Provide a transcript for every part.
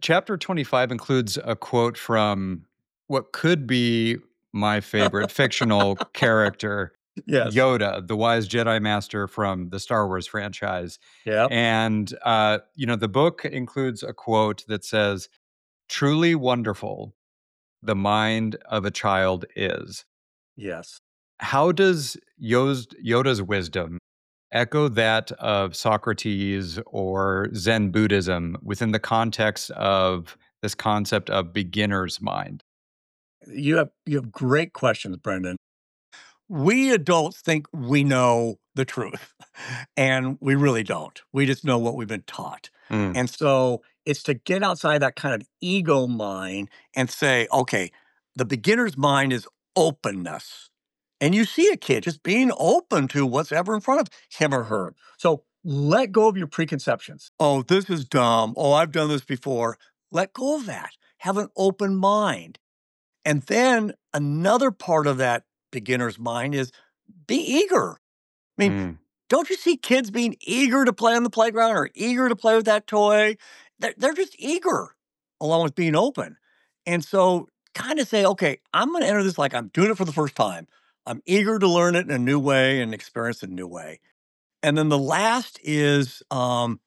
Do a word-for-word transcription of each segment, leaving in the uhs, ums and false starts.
chapter twenty-five includes a quote from what could be my favorite fictional character, Yes. Yoda, the wise Jedi Master from the Star Wars franchise. Yep. And, uh, you know, the book includes a quote that says, "Truly wonderful, the mind of a child is." Yes. How does Yo's Yoda's wisdom echo that of Socrates or Zen Buddhism within the context of this concept of beginner's mind? You have you have great questions, Brendan. We adults think we know the truth, and we really don't. We just know what we've been taught. Mm, And so it's to get outside that kind of ego mind and say, okay, the beginner's mind is openness. And you see a kid just being open to what's ever in front of him or her. So let go of your preconceptions. Oh, this is dumb. Oh, I've done this before. Let go of that. Have an open mind. And then another part of that beginner's mind is be eager. I mean, mm, don't you see kids being eager to play on the playground or eager to play with that toy? They're, they're just eager along with being open. And so kind of say, okay, I'm going to enter this like I'm doing it for the first time. I'm eager to learn it in a new way and experience it in a new way. And then the last is um,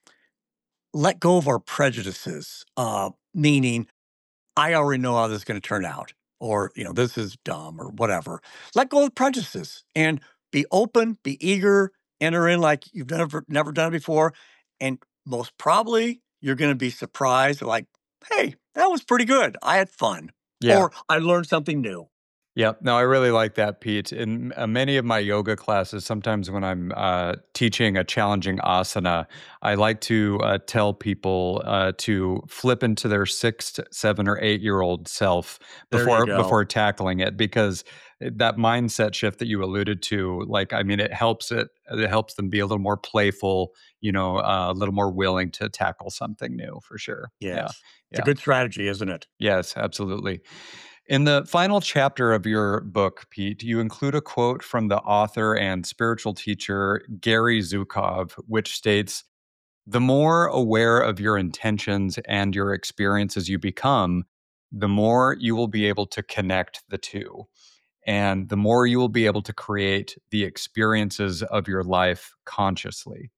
let go of our prejudices, uh, meaning I already know how this is going to turn out, or, you know, this is dumb or whatever. Let go of prejudices and be open, be eager, enter in like you've never, never done it before. And most probably you're going to be surprised, like, hey, that was pretty good. I had fun, yeah. or I learned something new. Yep. No, I really like that, Pete. In uh, many of my yoga classes, sometimes when I'm uh, teaching a challenging asana, I like to uh, tell people uh, to flip into their six, seven, or eight-year-old self There you before go. before tackling it, because that mindset shift that you alluded to, like, I mean, it helps it it helps them be a little more playful, you know, uh, a little more willing to tackle something new, for sure. Yeah, Yes. It's a yeah. good strategy, isn't it? Yes, absolutely. In the final chapter of your book, Pete, you include a quote from the author and spiritual teacher Gary Zukov, which states, "The more aware of your intentions and your experiences you become, the more you will be able to connect the two, and the more you will be able to create the experiences of your life consciously.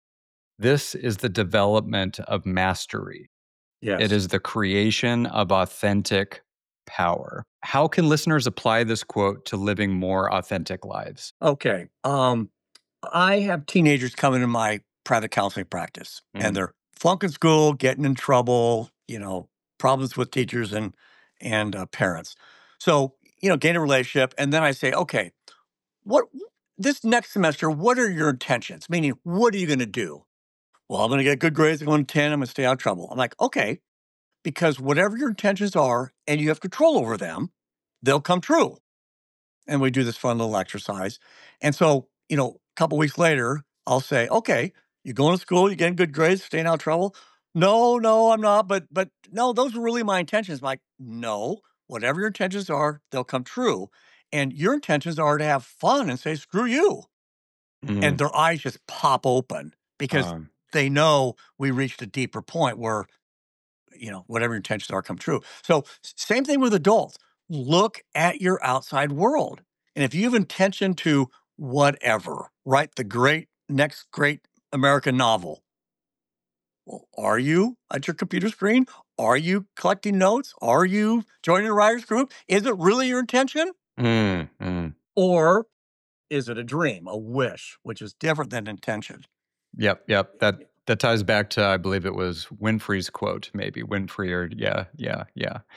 This is the development of mastery. It Yes. is the creation of authentic power." How can listeners apply this quote to living more authentic lives? Okay. Um, I have teenagers coming in my private counseling practice and Mm, they're flunking school, getting in trouble, you know, problems with teachers and and uh, parents. So, you know, gain a relationship and then I say, "Okay, what this next semester, what are your intentions?" Meaning, what are you going to do? "Well, I'm going to get good grades, I'm going to ten, I'm going to stay out of trouble." I'm like, "Okay, because whatever your intentions are and you have control over them, they'll come true." And we do this fun little exercise. And so, you know, a couple weeks later, I'll say, "Okay, you going to school, you getting good grades, staying out of trouble?" "No, no, I'm not, but but no, those were really my intentions." I'm like, "No, whatever your intentions are, they'll come true. And your intentions are to have fun and say, screw you." And mm, their eyes just pop open because um, they know we reached a deeper point where you know, whatever your intentions are come true. So s- same thing with adults. Look at your outside world. And if you have intention to whatever, write the great next great American novel. Well, are you at your computer screen? Are you collecting notes? Are you joining a writers group? Is it really your intention? mm, mm. Or is it a dream, a wish, which is different than intention? Yep, yep. That that ties back to, I believe it was Winfrey's quote, maybe Winfrey, or yeah, yeah, yeah.